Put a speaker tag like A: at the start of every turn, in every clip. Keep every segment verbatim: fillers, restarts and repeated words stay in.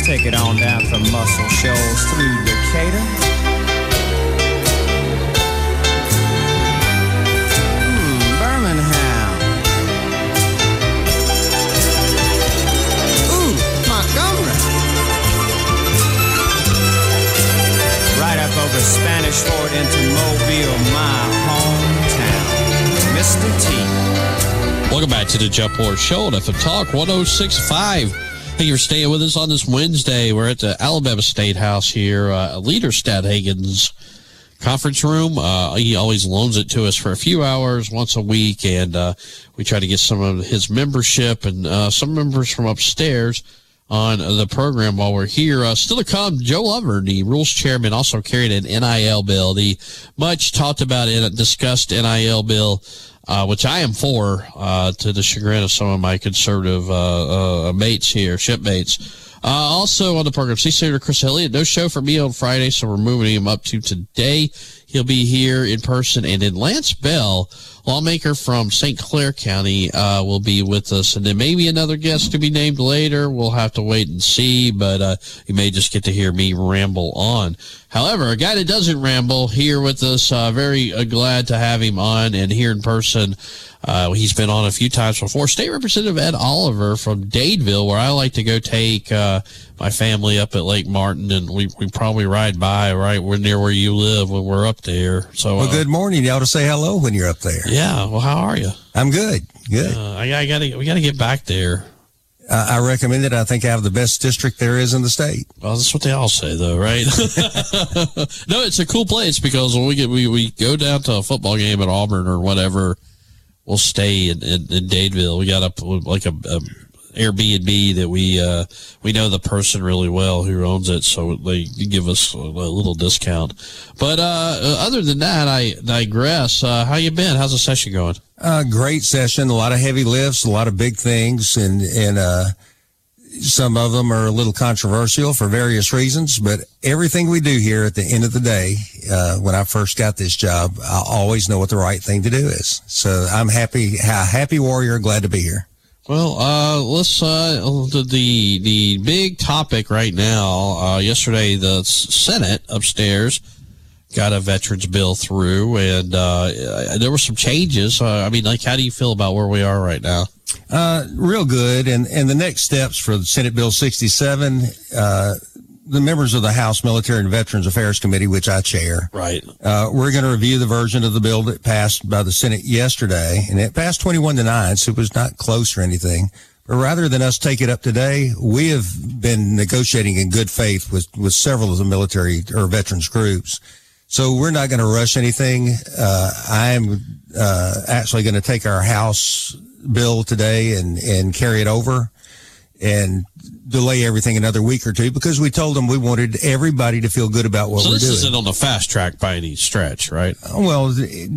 A: take it on down from Muscle Shoals through Decatur. Hmm, Birmingham. Ooh, Montgomery. Right up over Spanish Fort into Mobile, my hometown. Mister T.
B: Welcome back to the Jeff Ward Show on F M Talk one oh six point five. Thank you for staying with us on this Wednesday. We're at the Alabama State House here, uh, Leader Stadhagen's conference room. Uh, he always loans it to us for a few hours once a week, and uh, we try to get some of his membership and uh, some members from upstairs on the program while we're here. Uh, still to come, Joe Lover, the rules chairman, also carried an N I L bill, the much talked about and discussed N I L bill, Uh, which I am for, uh, to the chagrin of some of my conservative, uh, uh, mates here, shipmates. Uh, also on the program, C. Senator Chris Elliott. No show for me on Friday, so we're moving him up to today. He'll be here in person. And then Lance Bell, lawmaker from Saint Clair County, uh, will be with us. And then maybe another guest to be named later. We'll have to wait and see, but, uh, you may just get to hear me ramble on. However, a guy that doesn't ramble here with us, uh, very uh, glad to have him on and here in person. Uh, he's been on a few times before. State Representative Ed Oliver from Dadeville, where I like to go take uh, my family up at Lake Martin, and we, we probably ride by right we're near where you live when we're up there. So,
C: well,
B: uh,
C: good morning. You ought to say hello when you're up there.
B: Yeah. Well, how are you?
C: I'm good. Good.
B: Uh, I, I gotta we gotta get back there.
C: Uh, I recommend it. I think I have the best district there is in the state.
B: Well, that's what they all say, though, right? No, it's a cool place because when we get we, we go down to a football game at Auburn or whatever, we'll stay in, in, in Dadeville. We got a like a, a Airbnb that we uh, we know the person really well who owns it, so they give us a, a little discount. But uh, other than that, I digress. Uh, how you been? How's the session going?
C: Uh, great session. A lot of heavy lifts, a lot of big things, and and uh, some of them are a little controversial for various reasons. But everything we do here, at the end of the day, uh, when I first got this job, I always know what the right thing to do is. So I'm happy, happy warrior, glad to be here.
B: Well, uh, let's, uh, the, the, the big topic right now, uh, yesterday, the Senate upstairs got a veterans bill through, and, uh, there were some changes. Uh, I mean, like, how do you feel about where we are right now?
C: Uh, real good. And, and the next steps for Senate Bill sixty-seven, uh, the members of the House Military and Veterans Affairs Committee, which I chair,
B: right,
C: uh, we're going to review the version of the bill that passed by the Senate yesterday, and it passed twenty-one to nine, so it was not close or anything. But rather than us take it up today, we have been negotiating in good faith with, with several of the military or veterans groups. So we're not going to rush anything. Uh, I'm uh, actually going to take our House bill today and, and carry it over and delay everything another week or two because we told them we wanted everybody to feel good about what
B: so
C: we're doing. So
B: this isn't on the fast track by any stretch, right?
C: Well, the,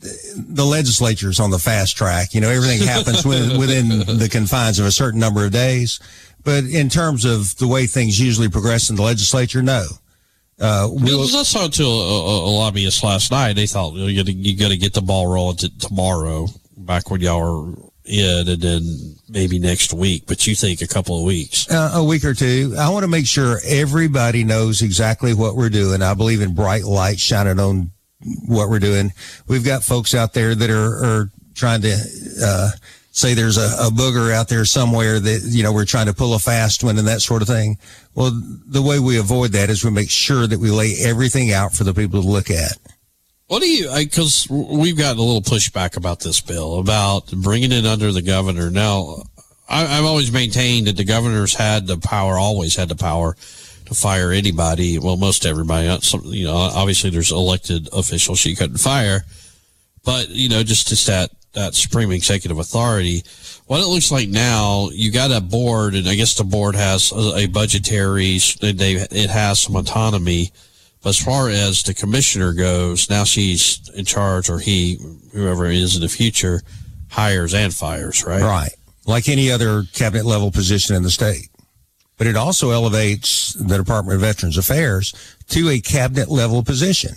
C: the legislature's on the fast track. You know, everything happens within, within the confines of a certain number of days. But in terms of the way things usually progress in the legislature, no. Uh, we'll,
B: I saw to a, a, a lobbyist last night. They thought you got to you got to get the ball rolling to tomorrow, back when y'all were in, and then maybe next week. But you think a couple of weeks?
C: Uh, a week or two. I want to make sure everybody knows exactly what we're doing. I believe in bright light shining on what we're doing. We've got folks out there that are, are trying to uh, say there's a, a booger out there somewhere that, you know, we're trying to pull a fast one and that sort of thing. Well, the way we avoid that is we make sure that we lay everything out for the people to look at.
B: What do you, because we've gotten a little pushback about this bill, about bringing it under the governor. Now, I, I've always maintained that the governor's had the power, always had the power to fire anybody. Well, most everybody. Some, you know, obviously there's elected officials she couldn't fire. But, you know, just, just that, that supreme executive authority. What it looks like now, you got a board, and I guess the board has a, a budgetary, they, it has some autonomy. But as far as the commissioner goes, now she's in charge, or he, whoever it is in the future, hires and fires, right?
C: Right. Like any other cabinet level position in the state. But it also elevates the Department of Veterans Affairs to a cabinet level position,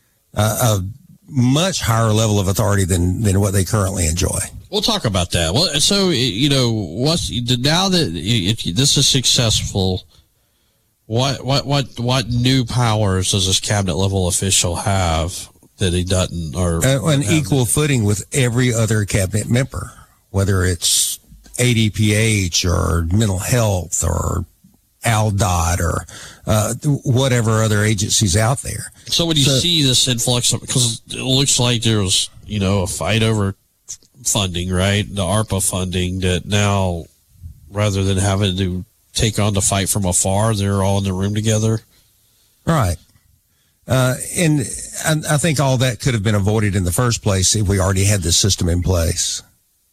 C: uh, a much higher level of authority than, than what they currently enjoy.
B: We'll talk about that. Well, so, you know, what's now that if this is successful, What what what what new powers does this cabinet level official have that he doesn't, or
C: uh, an equal footing with every other cabinet member, whether it's A D P H or mental health or A L D O T or uh, whatever other agencies out there.
B: So when you so, see this influx of, because it looks like there was, you know, a fight over funding, right? The ARPA funding, that now rather than having to take on the fight from afar, they're all in the room together. Right.
C: Uh, and I, I think all that could have been avoided in the first place if we already had this system in place.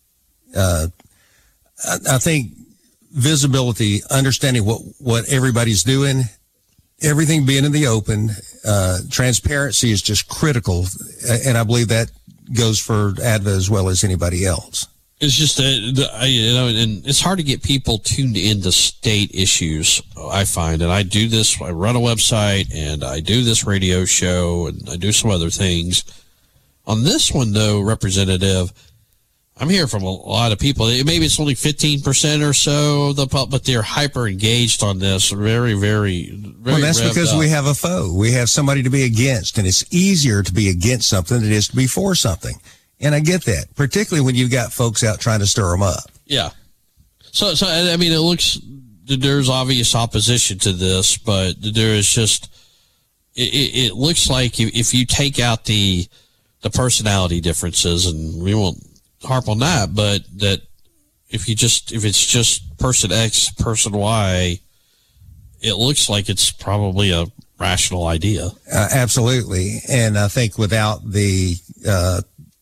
C: Uh, I, I think visibility, understanding what, what everybody's doing, everything being in the open, uh, transparency is just critical. And I believe that goes for A D V A as well as anybody else.
B: It's just that, you know, and it's hard to get people tuned into state issues, I find. And I do this, I run a website and I do this radio show and I do some other things. On this one, though, Representative, I'm hearing from a lot of people. Maybe it's only fifteen percent or so of the public, but they're hyper engaged on this. Very, very, very.
C: Well, that's because up. we have a foe. We have somebody to be against, and it's easier to be against something than it is to be for something. And I get that, particularly when you've got folks out trying to stir them up.
B: Yeah. So, so I mean, it looks, there's obvious opposition to this, but there is just, it, it looks like if you take out the the personality differences, and we won't harp on that, but that if you just, if it's just person X, person Y, it looks like it's probably a rational idea.
C: Uh, absolutely. And I think without the, uh,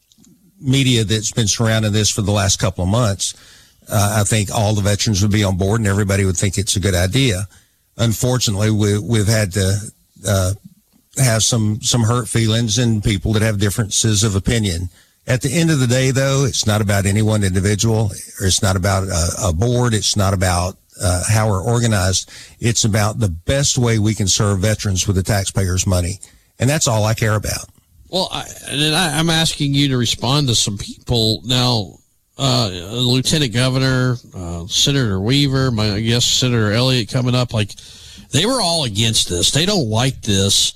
C: media that's been surrounding this for the last couple of months, uh, I think all the veterans would be on board and everybody would think it's a good idea. Unfortunately, we, we've had to uh, have some, some hurt feelings and people that have differences of opinion. At the end of the day, though, it's not about any one individual, or it's not about a, a board. It's not about uh, how we're organized. It's about the best way we can serve veterans with the taxpayers' money. And that's all I care about.
B: Well, I, and I, I'm asking you to respond to some people now. Uh, Lieutenant Governor, uh, Senator Weaver, my I guess Senator Elliott coming up. Like, they were all against this. They don't like this,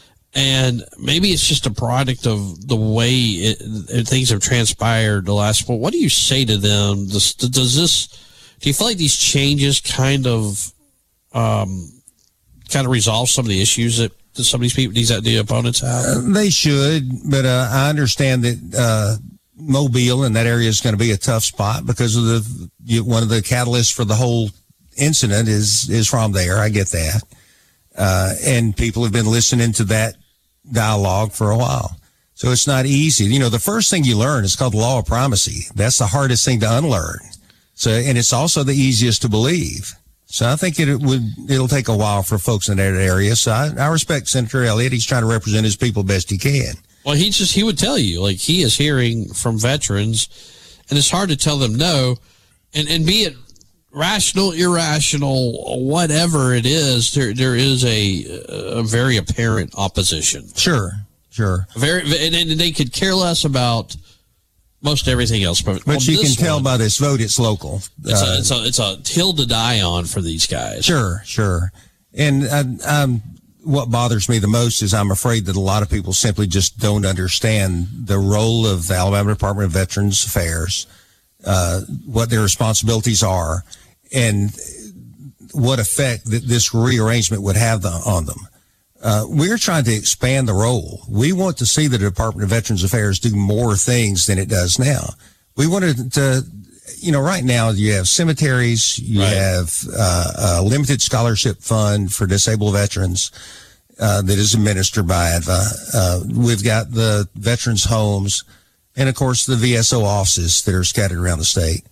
B: and maybe it's just a product of the way it, it, things have transpired the last. Well, what do you say to them? Does, does this? Do you feel like these changes kind of, um, kind of resolve some of the issues that some of these people, these the opponents have?
C: Uh, they should, but uh, I understand that uh, Mobile and that area is going to be a tough spot because of the you, one of the catalysts for the whole incident is is from there. I get that, uh, and people have been listening to that dialogue for a while, so it's not easy. You know, the first thing you learn is called the law of primacy. That's the hardest thing to unlearn. So, and it's also the easiest to believe. So I think it would, it'll take a while for folks in that area. So I, I respect Senator Elliott. He's trying to represent his people best he can.
B: Well, he just, he would tell you, like, he is hearing from veterans, and it's hard to tell them no. And, and be it rational, irrational, whatever it is, there, there is a, a very apparent opposition.
C: Sure, sure.
B: Very, and, and they could care less about most everything else, but,
C: but you can tell one, by this vote it's local.
B: It's, uh, a, it's a it's a hill to die on for these guys.
C: Sure, sure. And I, I'm, what bothers me the most is I'm afraid that a lot of people simply just don't understand the role of the Alabama Department of Veterans Affairs, uh, what their responsibilities are, and what effect that this rearrangement would have the, on them. Uh, we're trying to expand the role. We want to see the Department of Veterans Affairs do more things than it does now. We wanted to, you know, right now you have cemeteries, you right. have uh, a limited scholarship fund for disabled veterans uh, that is administered by A D V A. Uh, we've got the veterans homes and, of course, the V S O offices that are scattered around the state.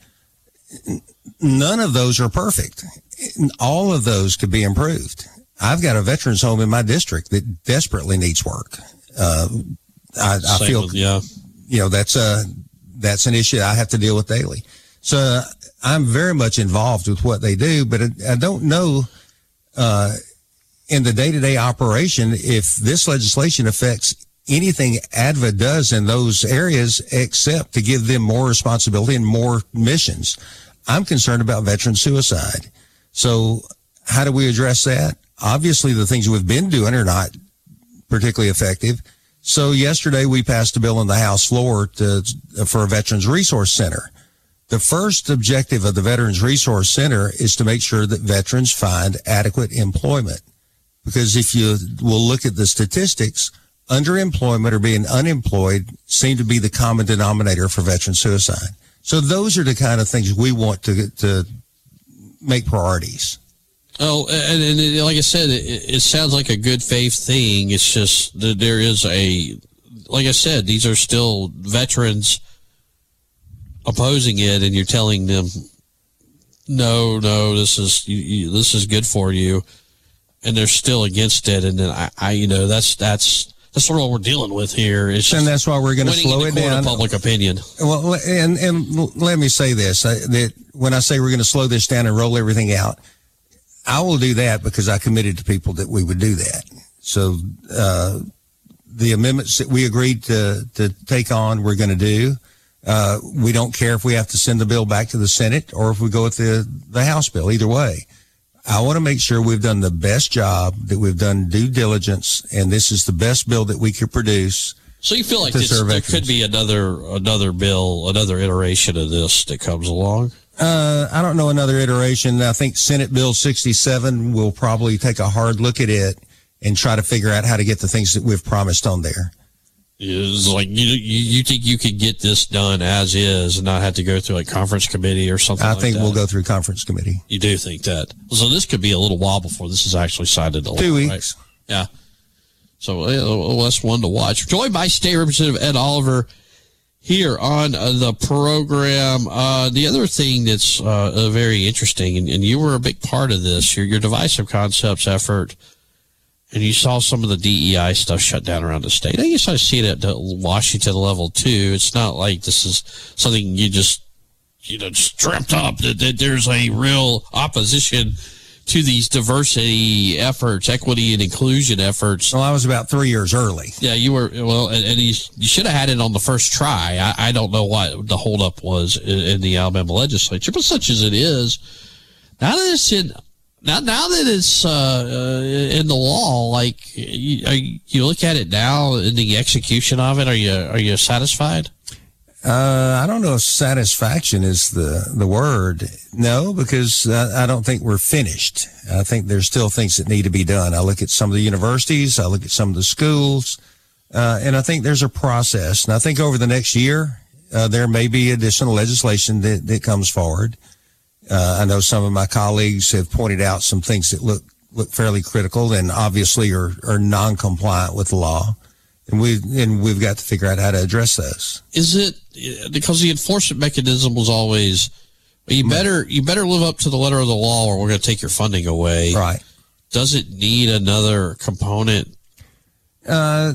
C: None of those are perfect. All of those could be improved. I've got a veterans home in my district that desperately needs work. Uh, I, I feel,
B: with, yeah.
C: you know, that's a, that's an issue I have to deal with daily. So uh, I'm very much involved with what they do, but I, I don't know, uh, in the day-to-day operation, if this legislation affects anything A D V A does in those areas, except to give them more responsibility and more missions. I'm concerned about veteran suicide. So how do we address that? obviously the things we've been doing are not particularly effective. So yesterday we passed a bill on the House floor to, for a Veterans Resource Center. The first objective of the Veterans Resource Center is to make sure that veterans find adequate employment. Because if you will look at the statistics, underemployment or being unemployed seem to be the common denominator for veteran suicide. So those are the kind of things we want to to make priorities.
B: Oh, and, and it, like I said, it, it sounds like a good faith thing. It's just that there is a, like I said, these are still veterans opposing it, and you're telling them, no, no, this is you, you, this is good for you, and they're still against it. And then I, I you know, that's that's that's sort of what we're dealing with here. It's
C: and that's why we're going to slow it down.
B: Public opinion.
C: Well, and and let me say this: I, that when I say we're going to slow this down and roll everything out, I will do that because I committed to people that we would do that. So uh, the amendments that we agreed to to take on, we're going to do. Uh, we don't care if we have to send the bill back to the Senate or if we go with the, the House bill. Either way, I want to make sure we've done the best job, that we've done due diligence, and this is the best bill that we could produce.
B: So you feel like this, there could be another another bill, another iteration of this that comes along?
C: Uh, I don't know another iteration. I think Senate Bill sixty-seven will probably take a hard look at it and try to figure out how to get the things that we've promised on there.
B: Is like you, you think you could get this done as is and not have to go through like conference committee or something?
C: I
B: like
C: think
B: that?
C: We'll go through conference committee.
B: You do think that? So this could be a little while before this is actually signed into law.
C: Two weeks.
B: Right? Yeah. So well, that's one to watch. Joined by State Representative Ed Oliver here on uh, the program. Uh, the other thing that's uh, very interesting, and, and you were a big part of this, your, your divisive concepts effort. And you saw some of the D E I stuff shut down around the state. I guess I see it at the Washington level too. It's not like this is something you just, you know, just dreamt up. That, that there's a real opposition to these diversity efforts, equity and inclusion efforts.
C: Well, I was about three years early.
B: Yeah, you were. Well, and, and you, you should have had it on the first try. I, I don't know what the holdup was in, in the Alabama legislature, but such as it is, now that it's in. Now, now that it's uh, uh, in the law, like you, are you, you look at it now in the execution of it, are you are you satisfied?
C: Uh, I don't know if satisfaction is the, the word. No, because I, I don't think we're finished. I think there's still things that need to be done. I look at some of the universities, I look at some of the schools, uh, and I think there's a process. And I think over the next year, uh, there may be additional legislation that, that comes forward. Uh, I know some of my colleagues have pointed out some things that look look fairly critical and obviously are, are non-compliant with the law, and we and we've got to figure out how to address those.
B: Is it because the enforcement mechanism was always well, you better you better live up to the letter of the law, or we're going to take your funding away?
C: Right.
B: Does it need another component?
C: Uh,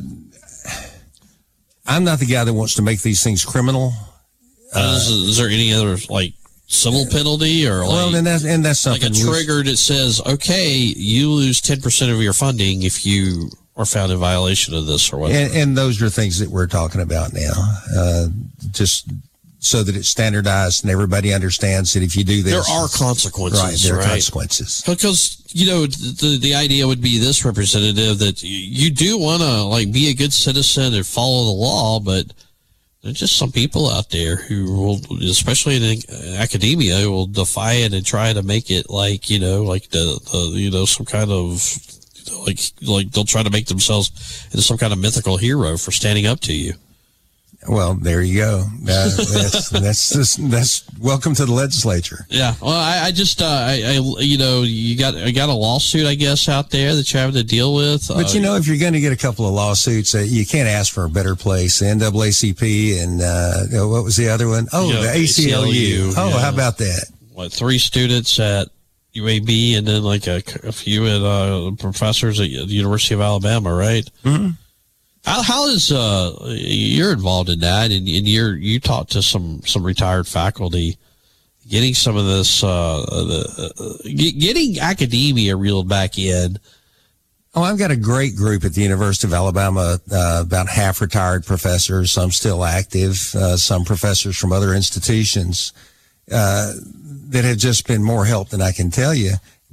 C: I'm not the guy that wants to make these things criminal.
B: Uh, is, is there any other like? Civil penalty or like,
C: well, and that's, and that's something
B: like a trigger that says, okay, you lose ten percent of your funding if you are found in violation of this or whatever.
C: And, and those are things that we're talking about now, uh, just so that it's standardized and everybody understands that if you do this.
B: There are consequences,
C: right? There are
B: right?
C: consequences.
B: Because, you know, the, the idea would be this, Representative, that you do want to like be a good citizen and follow the law, but there's just some people out there who will, especially in academia, who will defy it and try to make it like, you know, like the, the you know, some kind of, you know, like, like they'll try to make themselves into some kind of mythical hero for standing up to you.
C: Well, there you go. Uh, that's, that's, that's, that's welcome to the legislature.
B: Yeah. Well, I, I just, uh, I, I, you know, you got, I got a lawsuit, I guess, out there that you're having to deal with.
C: But, uh, you know, if you're going to get a couple of lawsuits, uh, you can't ask for a better place. The N double A C P and, uh, what was the other one? Oh, yeah, the A C L U. A C L U. Oh, yeah. How about that?
B: What, three students at U A B and then like a, a few at, uh, professors at the University of Alabama, right?
C: Mm-hmm.
B: How, how is uh you're involved in that, and, and you're you talk to some some retired faculty, getting some of this uh, the, uh getting academia reeled back in.
C: Oh, I've got a great group at the University of Alabama, uh, about half retired professors, some still active, uh, some professors from other institutions uh, that have just been more help than I can tell you.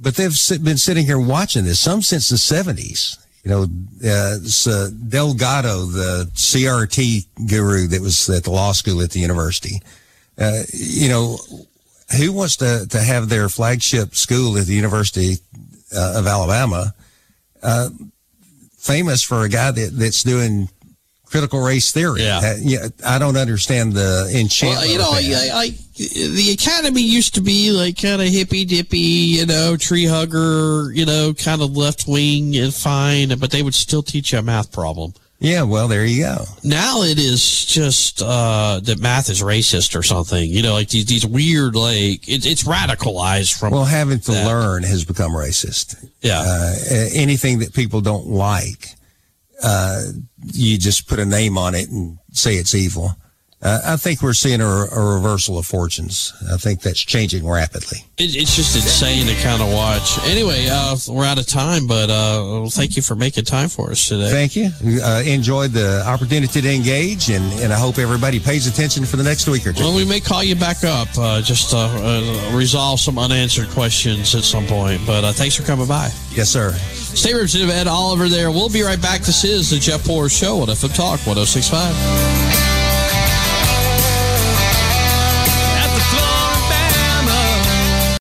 C: but they've sit, been sitting here watching this, some since the seventies. You know, uh, it's, uh, Delgado, the C R T guru that was at the law school at the university. Uh, you know, who wants to, to have their flagship school at the University uh, of Alabama uh, famous for a guy that, that's doing critical race theory?
B: Yeah.
C: Uh, yeah, I don't understand the enchantment.
B: Well, you know, I, I, the academy used to be like kind of hippy dippy, you know, tree hugger, you know, kind of left wing and fine, but they would still teach you a math problem.
C: Yeah, well, there you go.
B: Now it is just uh, that math is racist or something. You know, like these, these weird, like, it, it's radicalized from.
C: Well, having to
B: that.
C: learn has become racist.
B: Yeah.
C: Uh, anything that people don't like, uh, you just put a name on it and say it's evil. Uh, I think we're seeing a, a reversal of fortunes. I think that's changing rapidly.
B: It, it's just insane to kind of watch. Anyway, uh, we're out of time, but uh, thank you for making time for us today.
C: Thank you. Uh, enjoyed the opportunity to engage, and, and I hope everybody pays attention for the next week or two.
B: Well, we may call you back up uh, just to uh, resolve some unanswered questions at some point, but uh, thanks for coming by.
C: Yes, sir.
B: State Representative Ed Oliver there. We'll be right back. This is the Jeff Poor Show on F M Talk one oh six point five.